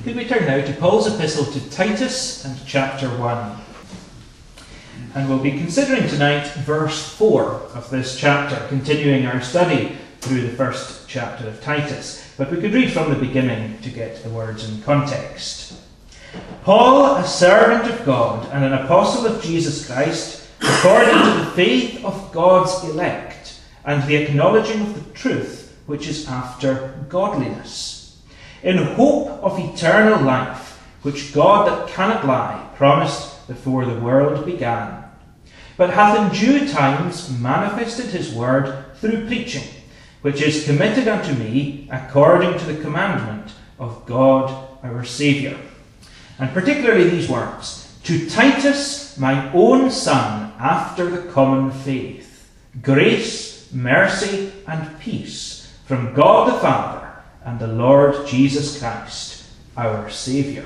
Could we turn now to Paul's epistle to Titus and chapter 1. And we'll be considering tonight verse 4 of this chapter, continuing our study through the first chapter of Titus. But we could read from the beginning to get the words in context. Paul, a servant of God and an apostle of Jesus Christ, according to the faith of God's elect and the acknowledging of the truth which is after godliness, in hope of eternal life, which God that cannot lie promised before the world began, but hath in due times manifested his word through preaching, which is committed unto me according to the commandment of God our Saviour. And particularly these words, to Titus, mine own son, after the common faith, grace, mercy, and peace from God the Father and the Lord Jesus Christ, our Saviour.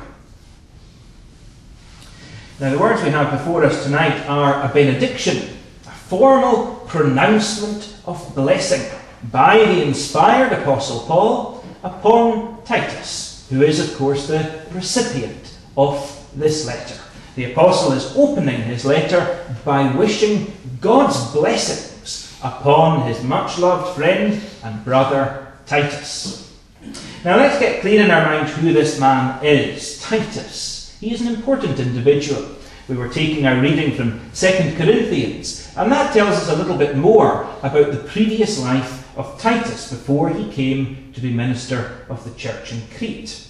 Now the words we have before us tonight are a benediction, a formal pronouncement of blessing by the inspired Apostle Paul upon Titus, who is of course the recipient of this letter. The Apostle is opening his letter by wishing God's blessings upon his much-loved friend and brother Titus. Now let's get clear in our mind who this man is, Titus. He is an important individual. We were taking our reading from 2 Corinthians, and that tells us a little bit more about the previous life of Titus before he came to be minister of the church in Crete.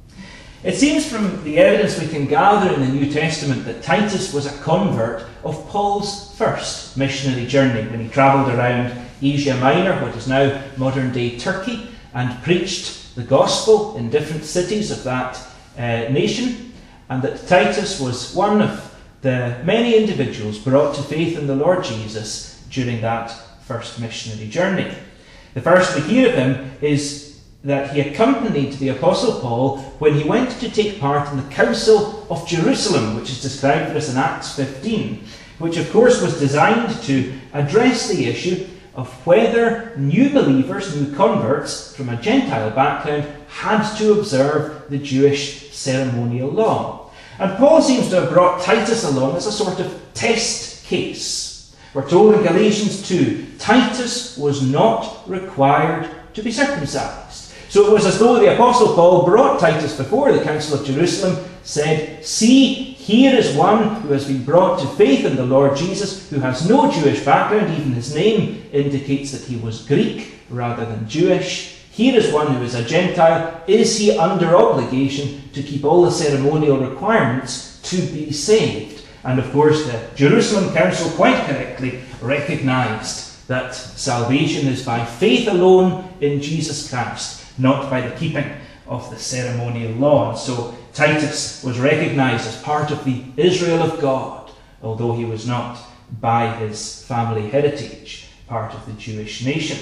It seems from the evidence we can gather in the New Testament that Titus was a convert of Paul's first missionary journey when he travelled around Asia Minor, what is now modern-day Turkey, and preached the gospel in different cities of that nation, and that Titus was one of the many individuals brought to faith in the Lord Jesus during that first missionary journey. The first we hear of him is that he accompanied the Apostle Paul when he went to take part in the Council of Jerusalem, which is described for us in Acts 15, which of course was designed to address the issue of whether new believers, new converts from a Gentile background had to observe the Jewish ceremonial law. And Paul seems to have brought Titus along as a sort of test case. We're told in Galatians 2, Titus was not required to be circumcised. So it was as though the Apostle Paul brought Titus before the Council of Jerusalem, said, see, here is one who has been brought to faith in the Lord Jesus, who has no Jewish background. Even his name indicates that he was Greek rather than Jewish. Here is one who is a Gentile. Is he under obligation to keep all the ceremonial requirements to be saved? And of course the Jerusalem Council quite correctly recognised that salvation is by faith alone in Jesus Christ, not by the keeping of the ceremonial law. And so Titus was recognised as part of the Israel of God, although he was not, by his family heritage, part of the Jewish nation.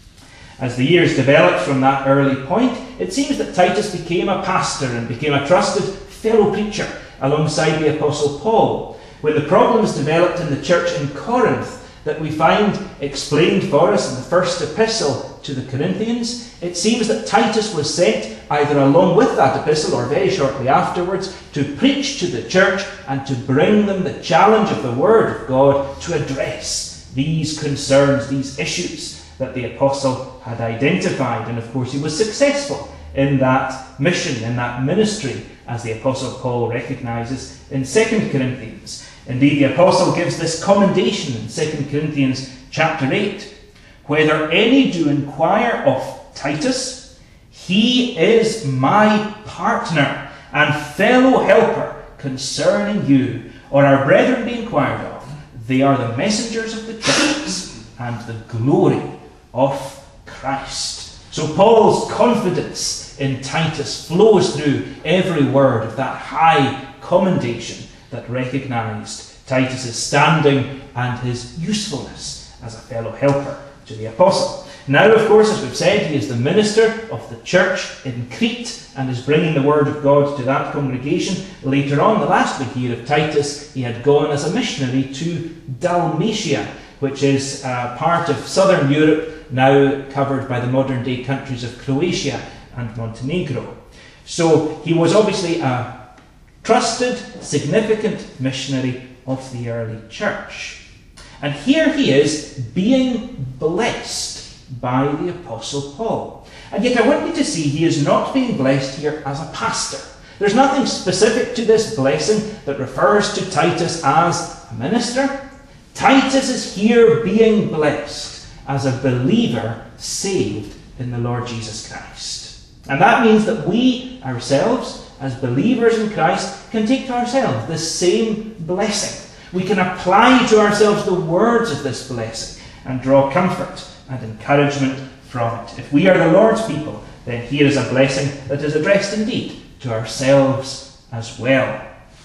As the years developed from that early point, it seems that Titus became a pastor and became a trusted fellow preacher alongside the Apostle Paul. When the problems developed in the church in Corinth that we find explained for us in the first epistle to the Corinthians, it seems that Titus was sent either along with that epistle or very shortly afterwards to preach to the church and to bring them the challenge of the Word of God to address these concerns, these issues that the apostle had identified. And of course he was successful in that mission, in that ministry, as the Apostle Paul recognises in 2 Corinthians. Indeed, the Apostle gives this commendation in 2 Corinthians chapter 8. Whether any do inquire of Titus, he is my partner and fellow helper concerning you, or our brethren be inquired of. They are the messengers of the churches and the glory of Christ. So Paul's confidence in Titus flows through every word of that high commendation that recognised Titus' standing and his usefulness as a fellow helper to the apostle. Now, of course, as we've said, he is the minister of the church in Crete and is bringing the word of God to that congregation. Later on, the last we hear of Titus, he had gone as a missionary to Dalmatia, which is part of southern Europe, now covered by the modern-day countries of Croatia and Montenegro. So he was obviously a trusted, significant missionary of the early church. And here he is being blessed by the Apostle Paul. And yet I want you to see he is not being blessed here as a pastor. There's nothing specific to this blessing that refers to Titus as a minister. Titus is here being blessed as a believer saved in the Lord Jesus Christ. And that means that we ourselves, as believers in Christ, can take to ourselves the same blessing. We can apply to ourselves the words of this blessing and draw comfort and encouragement from it. If we are the Lord's people, then here is a blessing that is addressed indeed to ourselves as well.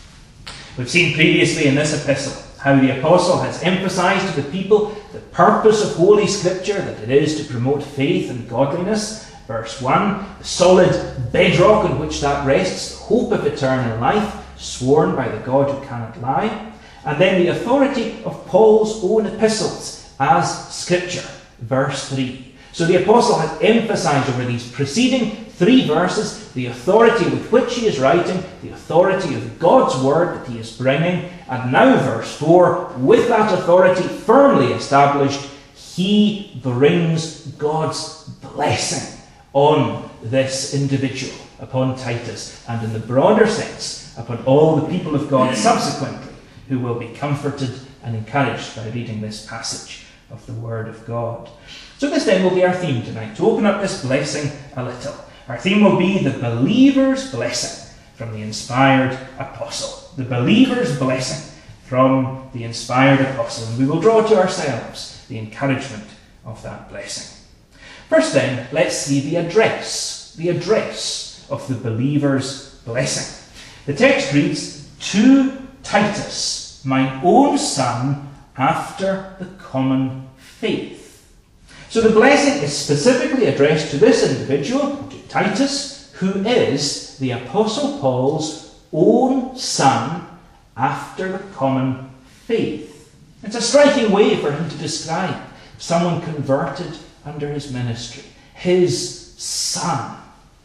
We've seen previously in this epistle how the apostle has emphasized to the people the purpose of Holy Scripture, that it is to promote faith and godliness. Verse 1, the solid bedrock on which that rests, the hope of eternal life, sworn by the God who cannot lie. And then the authority of Paul's own epistles as Scripture. Verse 3. So the apostle has emphasized over these preceding 3 verses the authority with which he is writing, the authority of God's word that he is bringing. And now verse 4, with that authority firmly established, he brings God's blessing on this individual, upon Titus, and in the broader sense, upon all the people of God subsequently, who will be comforted and encouraged by reading this passage of the Word of God. So this then will be our theme tonight, to open up this blessing a little. Our theme will be the believer's blessing from the inspired apostle. The believer's blessing from the inspired apostle. And we will draw to ourselves the encouragement of that blessing. First then, let's see the address of the believer's blessing. The text reads, "To Titus, mine own son, after the common faith." So the blessing is specifically addressed to this individual, to Titus, who is the Apostle Paul's own son after the common faith. It's a striking way for him to describe someone converted under his ministry. His son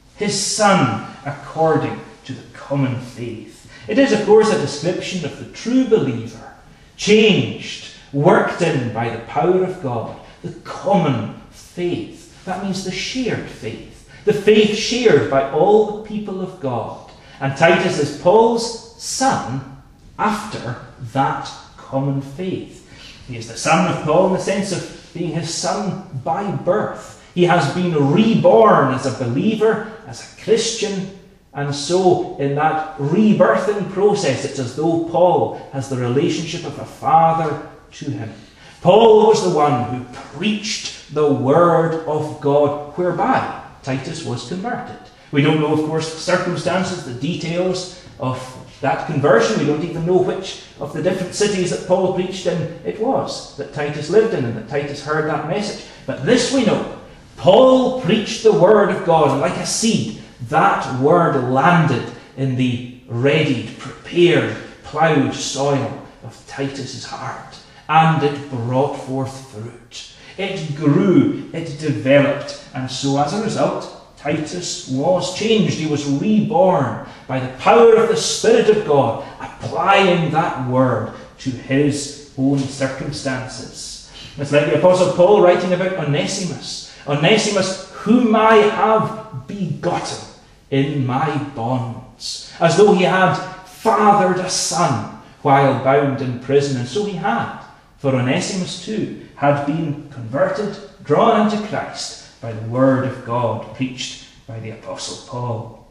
according to the common faith. It is, of course, a description of the true believer, changed, worked in by the power of God, the common faith. That means the shared faith, the faith shared by all the people of God. And Titus is Paul's son after that common faith. He is the son of Paul in the sense of being his son by birth. He has been reborn as a believer, as a Christian, and so in that rebirthing process, it's as though Paul has the relationship of a father to him. Paul was the one who preached the word of God, whereby Titus was converted. We don't know, of course, the circumstances, the details of that conversion. We don't even know which of the different cities that Paul preached in it was that Titus lived in and that Titus heard that message. But this we know. Paul preached the word of God, and like a seed, that word landed in the readied, prepared, ploughed soil of Titus's heart. And it brought forth fruit. It grew, it developed, and so as a result, Titus was changed. He was reborn by the power of the Spirit of God, applying that word to his own circumstances. It's like the Apostle Paul writing about Onesimus. Onesimus, whom I have begotten in my bonds. As though he had fathered a son while bound in prison. And so he had. For Onesimus too had been converted, drawn unto Christ by the word of God preached by the Apostle Paul.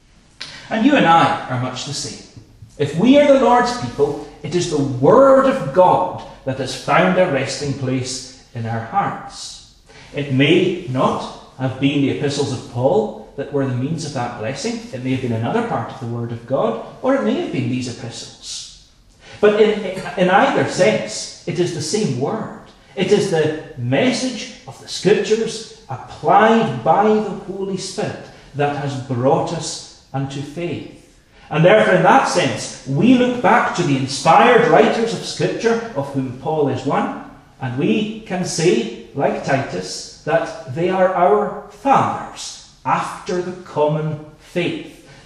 And you and I are much the same. If we are the Lord's people, it is the word of God that has found a resting place in our hearts. It may not have been the epistles of Paul that were the means of that blessing. It may have been another part of the word of God, or it may have been these epistles. But in either sense, it is the same word. It is the message of the Scriptures applied by the Holy Spirit that has brought us unto faith. And therefore, in that sense, we look back to the inspired writers of Scripture, of whom Paul is one, and we can say, like Titus, that they are our fathers after the common faith.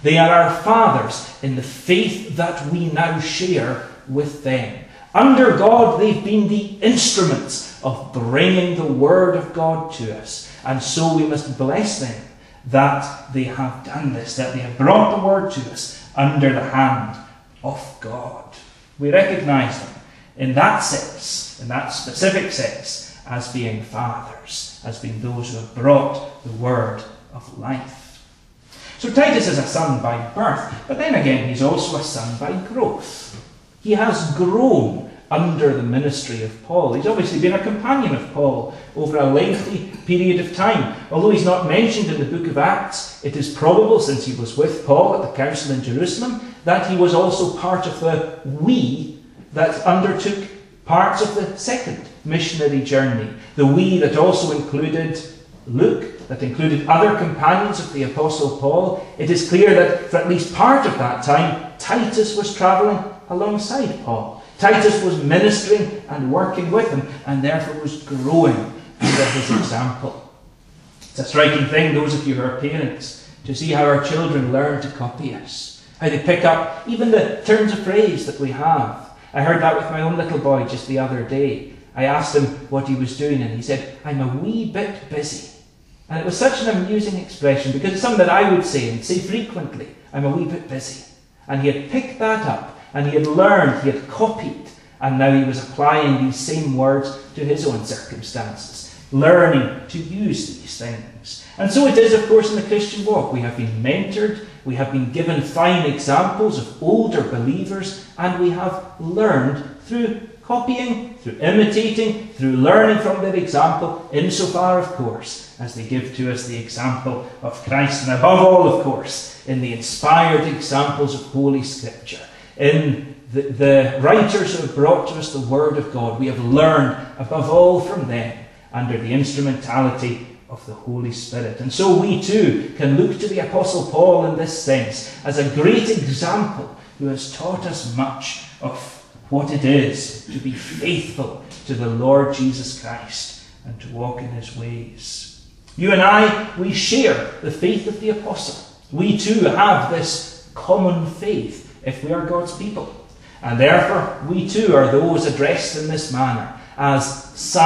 They are our fathers in the faith that we now share with them. Under God, they've been the instruments of bringing the word of God to us. And so we must bless them that they have done this, that they have brought the word to us under the hand of God. We recognize them in that sense, in that specific sense, as being fathers, as being those who have brought the word of life. So Titus is a son by birth, but then again he's also a son by growth. He has grown under the ministry of Paul. He's obviously been a companion of Paul over a lengthy period of time. Although he's not mentioned in the book of Acts, it is probable, since he was with Paul at the council in Jerusalem, that he was also part of the we that undertook parts of the second missionary journey. The we that also included Luke, that included other companions of the Apostle Paul. It is clear that for at least part of that time, Titus was travelling alongside Paul. Titus was ministering and working with him, and therefore was growing under his example. It's a striking thing, those of you who are parents, to see how our children learn to copy us, how they pick up even the turns of phrase that we have. I heard that with my own little boy just the other day. I asked him what he was doing, and he said, "I'm a wee bit busy." And it was such an amusing expression, because it's something that I would say, and say frequently, "I'm a wee bit busy." And he had picked that up, and he had learned, he had copied, and now he was applying these same words to his own circumstances, learning to use these things. And so it is, of course, in the Christian walk. We have been mentored, we have been given fine examples of older believers, and we have learned through copying, through imitating, through learning from their example, insofar, of course, as they give to us the example of Christ, and above all, of course, in the inspired examples of Holy Scripture. In the writers who have brought to us the Word of God, we have learned above all from them under the instrumentality of the Holy Spirit. And so we too can look to the Apostle Paul in this sense as a great example who has taught us much of what it is to be faithful to the Lord Jesus Christ and to walk in his ways. You and I, we share the faith of the Apostle. We too have this common faith if we are God's people. And therefore, we too are those addressed in this manner as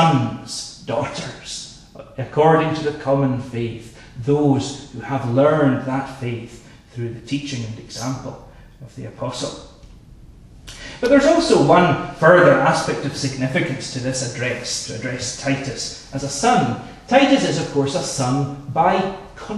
sons, daughters, according to the common faith, those who have learned that faith through the teaching and example of the Apostle. But there's also one further aspect of significance to this address, to address Titus as a son. Titus is, of course, a son by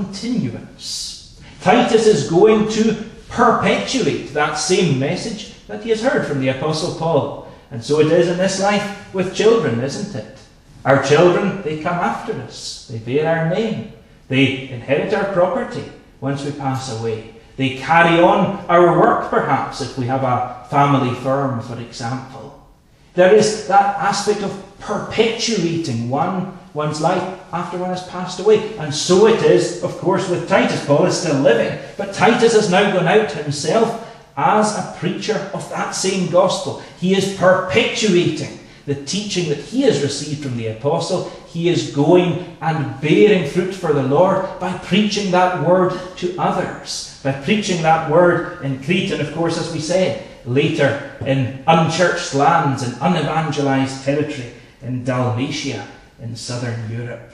continuance. Titus is going to perpetuate that same message that he has heard from the Apostle Paul. And so it is in this life with children, isn't it? Our children, they come after us. They bear our name. They inherit our property once we pass away. They carry on our work, perhaps, if we have a family firm, for example. There is that aspect of perpetuating one's life after one has passed away. And so it is, of course, with Titus. Paul is still living, but Titus has now gone out himself as a preacher of that same gospel. He is perpetuating the teaching that he has received from the apostle. He is going and bearing fruit for the Lord by preaching that word to others, by preaching that word in Crete, and of course, as we said, later in unchurched lands and unevangelized territory in Dalmatia in southern Europe.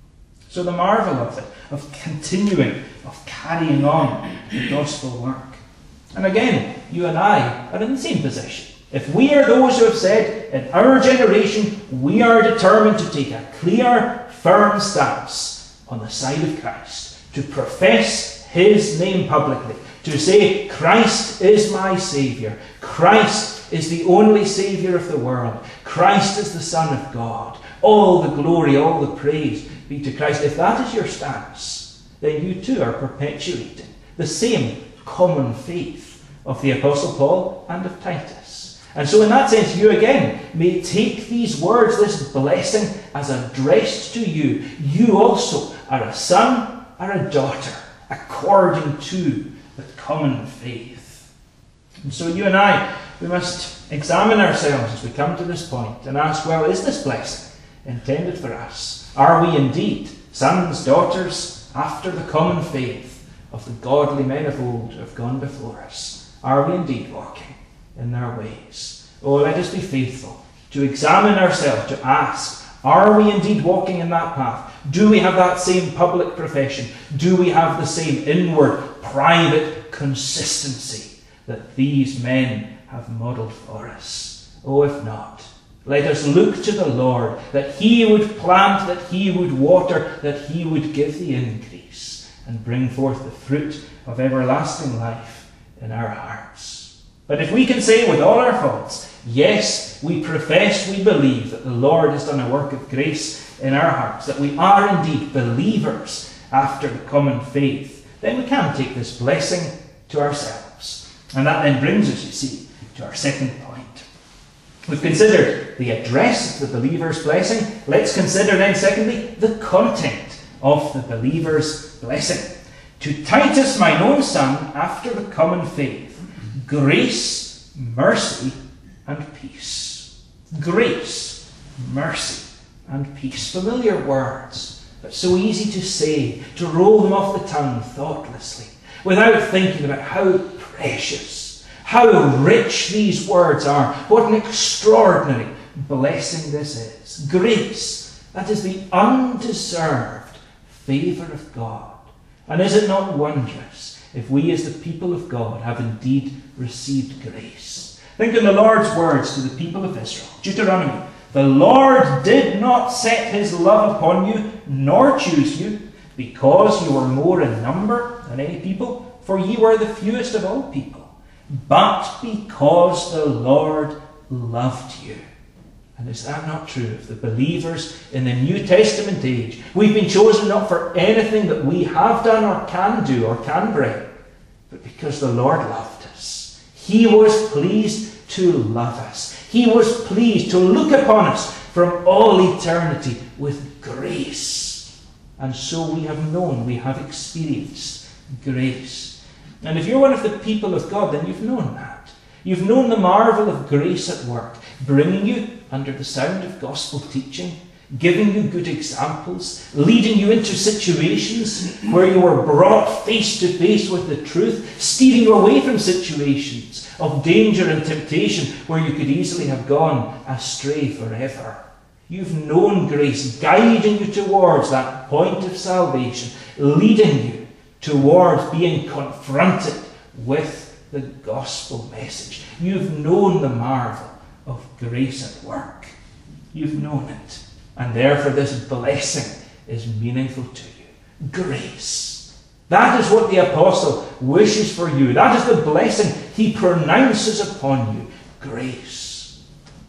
So the marvel of it, of continuing, of carrying on the gospel work. And again, you and I are in the same position. If we are those who have said, in our generation, we are determined to take a clear, firm stance on the side of Christ, to profess his name publicly, to say, Christ is my Saviour, Christ is the only Saviour of the world, Christ is the Son of God, all the glory, all the praise be to Christ. If that is your stance, then you too are perpetuating the same common faith of the Apostle Paul and of Titus. And so in that sense, you again may take these words, this blessing, as addressed to you. You also are a son or a daughter, according to the common faith. And so you and I, we must examine ourselves as we come to this point and ask, well, is this blessing intended for us? Are we indeed sons, daughters, after the common faith of the godly men of old who have gone before us? Are we indeed walking in their ways? Oh, let us be faithful to examine ourselves, to ask, are we indeed walking in that path? Do we have that same public profession? Do we have the same inward, private consistency that these men have modelled for us? Oh, if not, let us look to the Lord, that he would plant, that he would water, that he would give the increase, and bring forth the fruit of everlasting life in our hearts. But if we can say with all our faults, yes, we profess, we believe that the Lord has done a work of grace in our hearts, that we are indeed believers after the common faith, then we can take this blessing to ourselves. And that then brings us, you see, to our second point. We've considered the address of the believer's blessing. Let's consider then, secondly, the content of the believer's blessing. To Titus, mine own son, after the common faith, grace, mercy, and peace. Grace, mercy, and peace. Familiar words, but so easy to say, to roll them off the tongue thoughtlessly, without thinking about how precious, how rich these words are. What an extraordinary blessing this is. Grace, that is the undeserved favour of God. And is it not wondrous if we as the people of God have indeed received grace? Think of the Lord's words to the people of Israel. Deuteronomy, the Lord did not set his love upon you, nor choose you, because you were more in number than any people, for ye were the fewest of all people, but because the Lord loved you. And is that not true of the believers in the New Testament age? We've been chosen not for anything that we have done or can do or can bring, but because the Lord loved us. He was pleased to love us. He was pleased to look upon us from all eternity with grace. And so we have known, we have experienced grace. And if you're one of the people of God, then you've known that. You've known the marvel of grace at work, bringing you under the sound of gospel teaching, giving you good examples, leading you into situations where you were brought face to face with the truth, steering you away from situations of danger and temptation where you could easily have gone astray forever. You've known grace guiding you towards that point of salvation, leading you towards being confronted with the gospel message. You've known the marvel of grace at work. You've known it. And therefore this blessing is meaningful to you. Grace. That is what the apostle wishes for you. That is the blessing he pronounces upon you. Grace.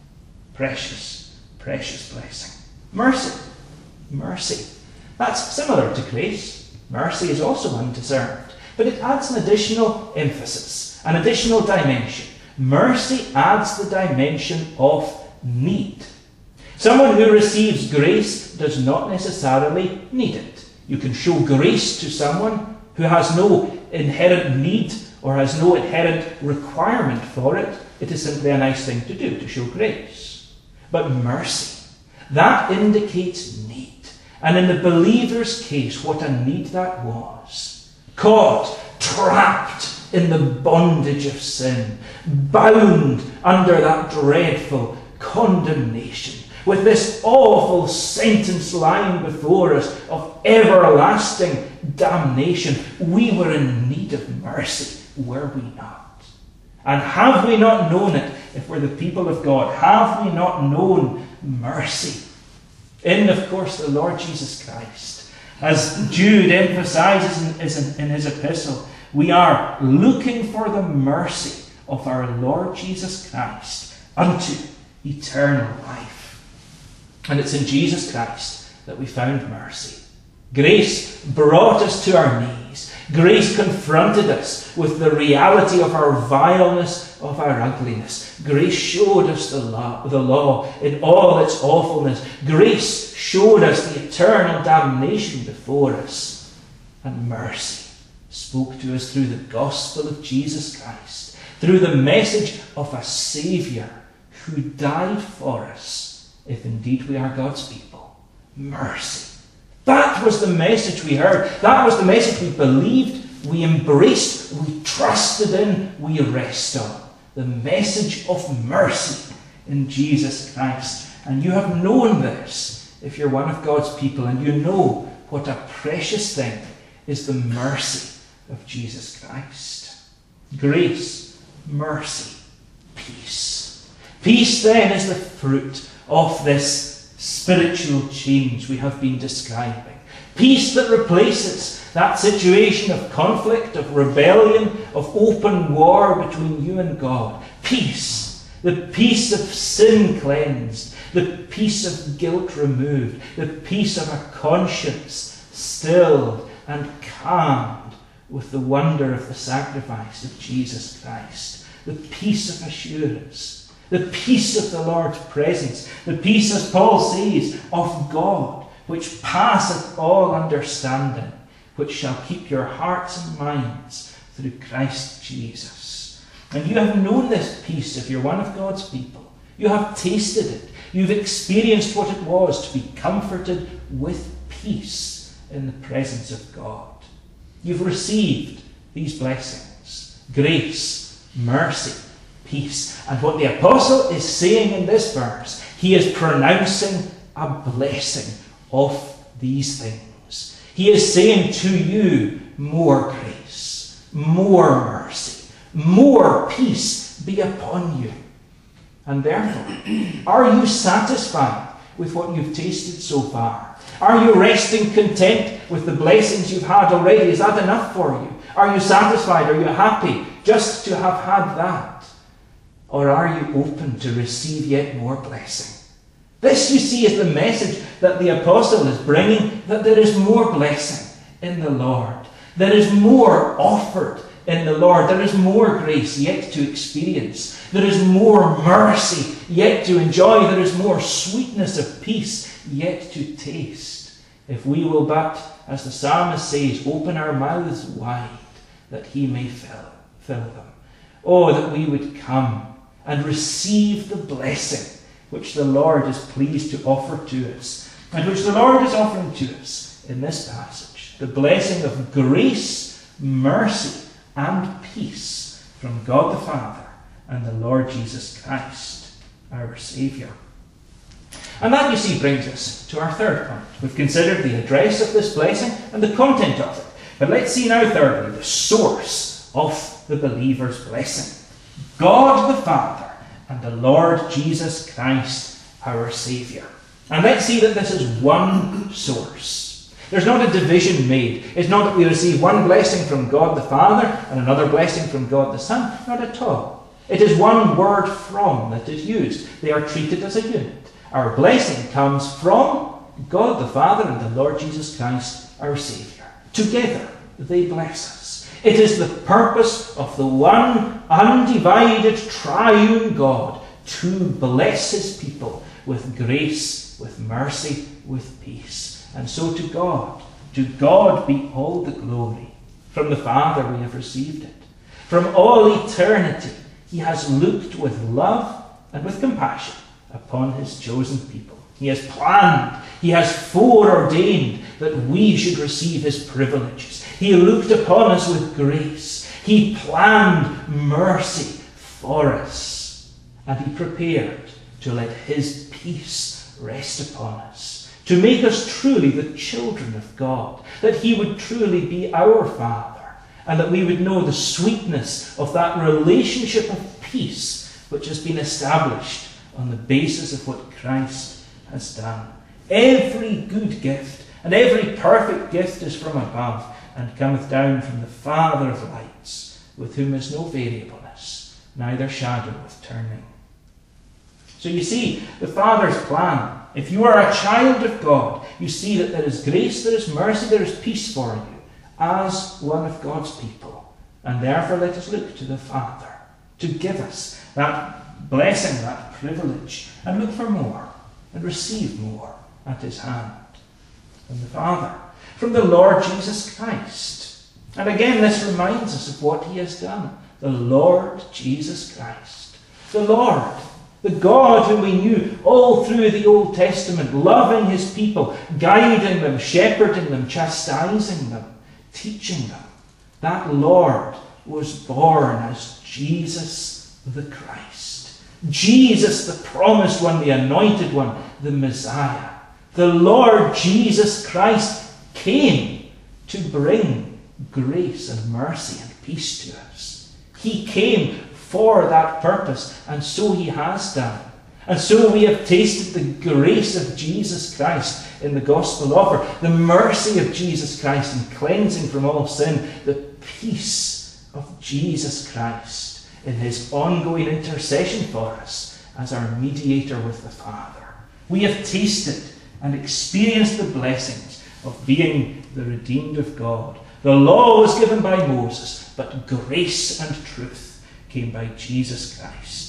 Precious, precious blessing. Mercy. Mercy. That's similar to grace. Mercy is also undeserved, but it adds an additional emphasis, an additional dimension. Mercy adds the dimension of need. Someone who receives grace does not necessarily need it. You can show grace to someone who has no inherent need or has no inherent requirement for it. It is simply a nice thing to do, to show grace. But mercy, that indicates need. And in the believer's case, what a need that was. Caught, trapped in the bondage of sin, bound under that dreadful condemnation, with this awful sentence lying before us of everlasting damnation. We were in need of mercy, were we not? And have we not known it if we're the people of God? Have we not known mercy? In, of course, the Lord Jesus Christ. As Jude emphasizes in his epistle, we are looking for the mercy of our Lord Jesus Christ unto eternal life. And it's in Jesus Christ that we found mercy. Grace brought us to our knees. Grace confronted us with the reality of our vileness, of our ugliness. Grace showed us the law in all its awfulness. Grace showed us the eternal damnation before us. And mercy spoke to us through the gospel of Jesus Christ, through the message of a Saviour who died for us, if indeed we are God's people. Mercy. That was the message we heard. That was the message we believed we embraced, we trusted in, we rest on. The message of mercy in Jesus Christ. And you have known this if you're one of God's people, and you know what a precious thing is the mercy of Jesus Christ. Grace, mercy, peace. Peace then is the fruit of this spiritual change we have been describing. Peace that replaces that situation of conflict, of rebellion, of open war between you and God. Peace, the peace of sin cleansed, the peace of guilt removed, the peace of a conscience stilled and calmed with the wonder of the sacrifice of Jesus Christ, the peace of assurance, the peace of the Lord's presence, the peace, as Paul says, of God, which passeth all understanding, which shall keep your hearts and minds through Christ Jesus. And you have known this peace if you're one of God's people. You have tasted it. You've experienced what it was to be comforted with peace in the presence of God. You've received these blessings: grace, mercy, peace. And what the apostle is saying in this verse, he is pronouncing a blessing of these things. He is saying to you, more grace, more mercy, more peace be upon you. And therefore, are you satisfied with what you've tasted so far? Are you resting content with the blessings you've had already? Is that enough for you? Are you satisfied? Are you happy just to have had that? Or are you open to receive yet more blessing? This, you see, is the message that the apostle is bringing, that there is more blessing in the Lord. There is more offered in the Lord. There is more grace yet to experience. There is more mercy yet to enjoy. There is more sweetness of peace yet to taste. If we will but, as the psalmist says, open our mouths wide, that he may fill them. Oh, that we would come and receive the blessing which the Lord is pleased to offer to us, and which the Lord is offering to us in this passage. The blessing of grace, mercy, and peace from God the Father and the Lord Jesus Christ, our Saviour. And that, you see, brings us to our third point. We've considered the address of this blessing and the content of it. But let's see now, thirdly, the source of the believer's blessing. God the Father and the Lord Jesus Christ, our Saviour. And let's see that this is one source. There's not a division made. It's not that we receive one blessing from God the Father and another blessing from God the Son. Not at all. It is one word from that is used. They are treated as a unit. Our blessing comes from God the Father and the Lord Jesus Christ, our Saviour. Together they bless us. It is the purpose of the one undivided triune God to bless his people with grace, with mercy, with peace. And so to God be all the glory. From the Father we have received it. From all eternity he has looked with love and with compassion upon his chosen people. He has planned, he has foreordained that we should receive his privileges. He looked upon us with grace. He planned mercy for us. And he prepared to let his peace rest upon us, to make us truly the children of God, that he would truly be our Father, and that we would know the sweetness of that relationship of peace which has been established on the basis of what Christ has done. Every good gift and every perfect gift is from above, and cometh down from the Father of lights, with whom is no variableness, neither shadow of turning. So you see the Father's plan. If you are a child of God, you see that there is grace, there is mercy, there is peace for you, as one of God's people. And therefore let us look to the Father to give us that blessing, that privilege, and look for more, and receive more at his hand. From the Father, from the Lord Jesus Christ. And again, this reminds us of what he has done. The Lord Jesus Christ. The Lord, the God whom we knew all through the Old Testament, loving his people, guiding them, shepherding them, chastising them, teaching them. That Lord was born as Jesus the Christ. Jesus, the promised one, the anointed one, the Messiah. The Lord Jesus Christ came to bring grace and mercy and peace to us. He came for that purpose, and so he has done. And so we have tasted the grace of Jesus Christ in the gospel offer, the mercy of Jesus Christ in cleansing from all sin, the peace of Jesus Christ in his ongoing intercession for us as our mediator with the Father. We have tasted and experienced the blessings of being the redeemed of God. The law was given by Moses, but grace and truth came by Jesus Christ.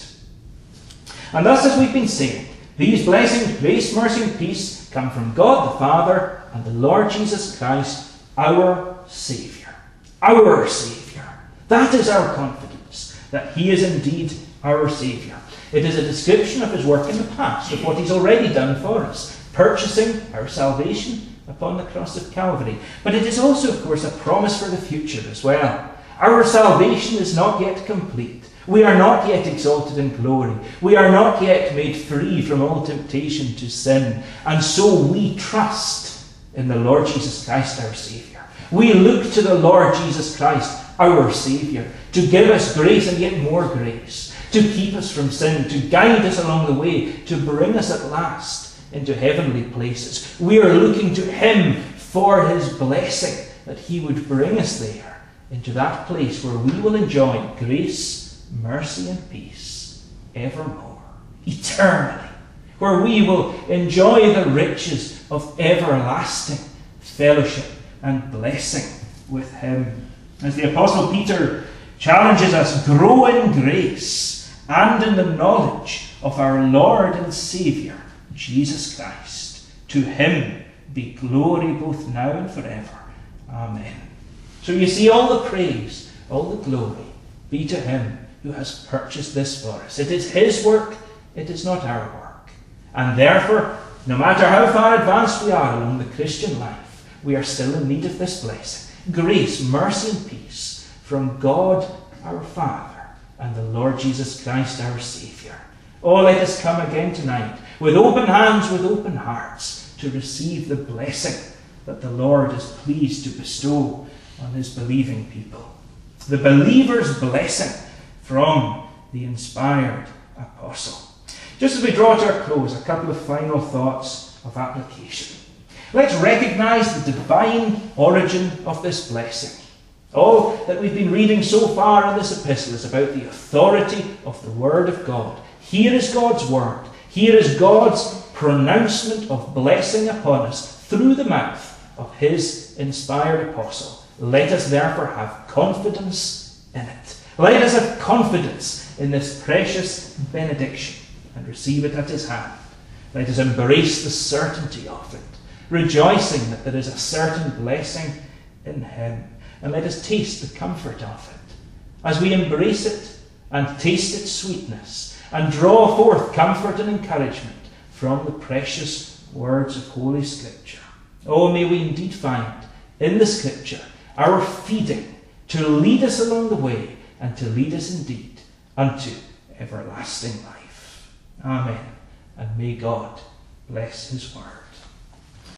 And thus, as we've been saying, these blessings, grace, mercy, and peace come from God the Father and the Lord Jesus Christ, our Saviour. Our Saviour. That is our confidence, that he is indeed our Saviour. It is a description of his work in the past, of what he's already done for us, purchasing our salvation upon the cross of Calvary. But it is also, of course, a promise for the future as well. Our salvation is not yet complete. We are not yet exalted in glory. We are not yet made free from all temptation to sin. And so we trust in the Lord Jesus Christ, our Saviour. We look to the Lord Jesus Christ, our Saviour, to give us grace and yet more grace, to keep us from sin, to guide us along the way, to bring us at last into heavenly places. We are looking to him for his blessing, that he would bring us there, into that place where we will enjoy grace, mercy, and peace evermore, eternally, where we will enjoy the riches of everlasting fellowship and blessing with him. As the Apostle Peter challenges us, grow in grace and in the knowledge of our Lord and Saviour, Jesus Christ. To him be glory both now and forever. Amen. So you see, all the praise, all the glory be to him who has purchased this for us. It is his work, it is not our work. And therefore, no matter how far advanced we are along the Christian life, we are still in need of this blessing. Grace, mercy, and peace from God our Father and the Lord Jesus Christ our Saviour. Oh, let us come again tonight with open hands, with open hearts, to receive the blessing that the Lord is pleased to bestow on his believing people. The believer's blessing from the inspired apostle. Just as we draw to our close, a couple of final thoughts of application. Let's recognize the divine origin of this blessing. All that we've been reading so far in this epistle is about the authority of the Word of God. Here is God's Word. Here is God's pronouncement of blessing upon us through the mouth of his inspired apostle. Let us therefore have confidence in it. Let us have confidence in this precious benediction and receive it at his hand. Let us embrace the certainty of it, rejoicing that there is a certain blessing in him. And let us taste the comfort of it. As we embrace it and taste its sweetness and draw forth comfort and encouragement from the precious words of Holy Scripture. Oh, may we indeed find in the Scripture our feeding to lead us along the way and to lead us indeed unto everlasting life. Amen. And may God bless his word.